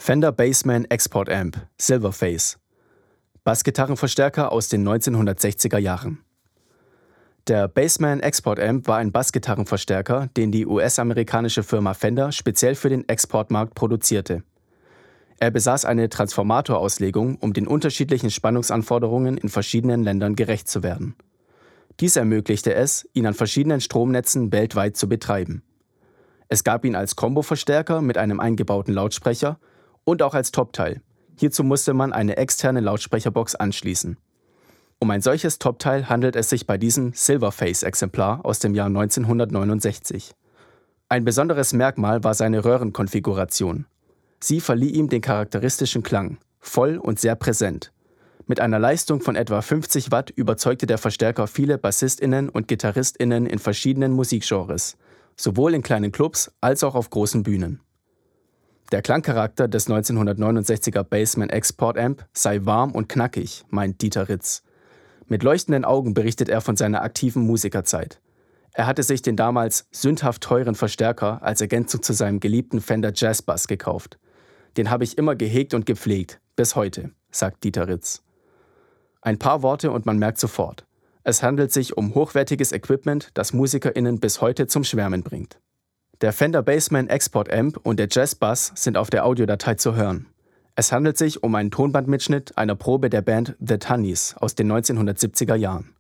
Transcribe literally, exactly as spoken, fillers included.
Fender Bassman Export Amp Silverface. Bassgitarrenverstärker aus den neunzehnhundertsechziger Jahren. Der Bassman Export Amp war ein Bassgitarrenverstärker, den die U S-amerikanische Firma Fender speziell für den Exportmarkt produzierte. Er besaß eine Transformatorauslegung, um den unterschiedlichen Spannungsanforderungen in verschiedenen Ländern gerecht zu werden. Dies ermöglichte es, ihn an verschiedenen Stromnetzen weltweit zu betreiben. Es gab ihn als Komboverstärker mit einem eingebauten Lautsprecher und auch als Topteil. Hierzu musste man eine externe Lautsprecherbox anschließen. Um ein solches Topteil handelt es sich bei diesem Silverface-Exemplar aus dem Jahr neunzehnhundertneunundsechzig. Ein besonderes Merkmal war seine Röhrenkonfiguration. Sie verlieh ihm den charakteristischen Klang, voll und sehr präsent. Mit einer Leistung von etwa fünfzig Watt überzeugte der Verstärker viele BassistInnen und GitarristInnen in verschiedenen Musikgenres, sowohl in kleinen Clubs als auch auf großen Bühnen. Der Klangcharakter des neunzehnhundertneunundsechziger Bassman Export Amp sei warm und knackig, meint Dieter Ritz. Mit leuchtenden Augen berichtet er von seiner aktiven Musikerzeit. Er hatte sich den damals sündhaft teuren Verstärker als Ergänzung zu seinem geliebten Fender Jazz Bass gekauft. Den habe ich immer gehegt und gepflegt, bis heute, sagt Dieter Ritz. Ein paar Worte und man merkt sofort. Es handelt sich um hochwertiges Equipment, das MusikerInnen bis heute zum Schwärmen bringt. Der Fender Bassman Export Amp und der Jazz Bass sind auf der Audiodatei zu hören. Es handelt sich um einen Tonbandmitschnitt einer Probe der Band The Tunnies aus den neunzehnhundertsiebziger Jahren.